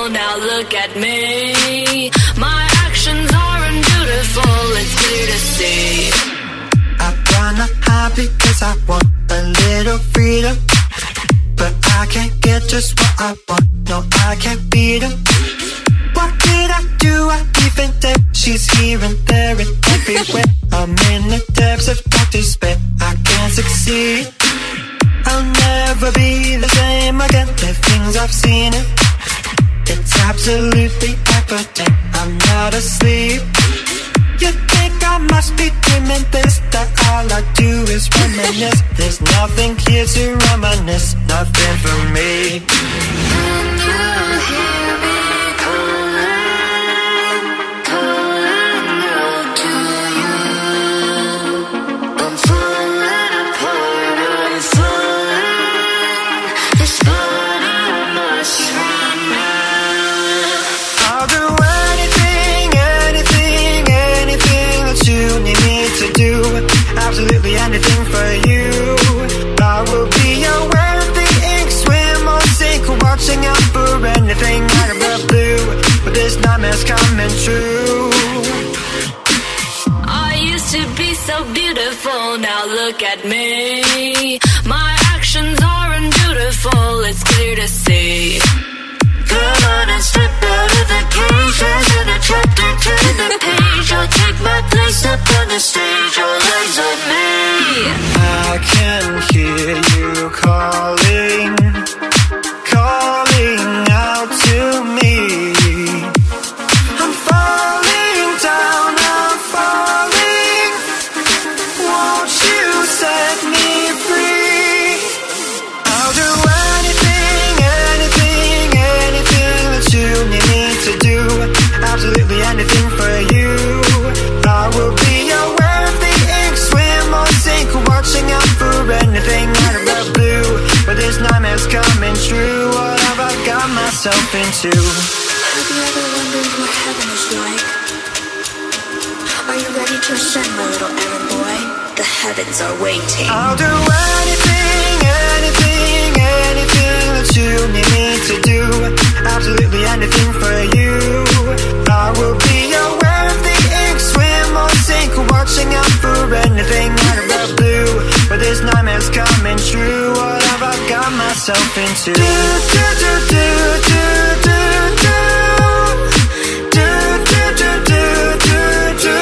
beautiful, now look at me. My actions are unbeautiful, it's clear to see. I wanna hide because I want a little freedom, but I can't get just what I want, no I can't beat them. What did I do? I even did. She's here and there and everywhere. I'm in the depths of dark despair, I can't succeed. I'll never be the same again. The things I've seen it, it's absolutely evident. I'm not asleep. You think I must be dreaming this, that all I do is reminisce. There's nothing here to reminisce, nothing for me. Can you hear me calling, calling out to you? I'm falling apart, I'm falling. This body must run now. I'll do anything, anything, anything that you need me to do. Absolutely anything for you. I will be aware of the ink, swim or sink, watching out for anything out of the blue. But this nightmare's coming true. I used to be so beautiful, now look at me. My actions are unbeautiful, it's clear to see. Come on and step out of the cage, as in a chapter, turn the page. I'll take my place up on the stage, all eyes on me. I can hear you calling, calling out to me. I'm falling down, I'm falling. Won't you set me free? I'll do anything, anything, anything that you need me to do. Absolutely anything for you. I will be aware of the ink, swim or sink, watching out for anything out of the blue. But this nightmare's coming true. What have I got myself into? Have you ever wondered what heaven is like? Are you ready to ascend, my little errand boy? The heavens are waiting. I'll do anything, anything, anything that you need me to do. Absolutely anything for you. I will be aware of the ink, swim or sink, watching out for anything out of the blue. But this nightmare's coming true. What have I got myself into? Do, do, do, do, do, do, do. Do, do, do, do, do, do.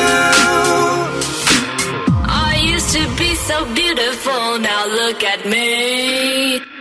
I used to be so beautiful, now look at me.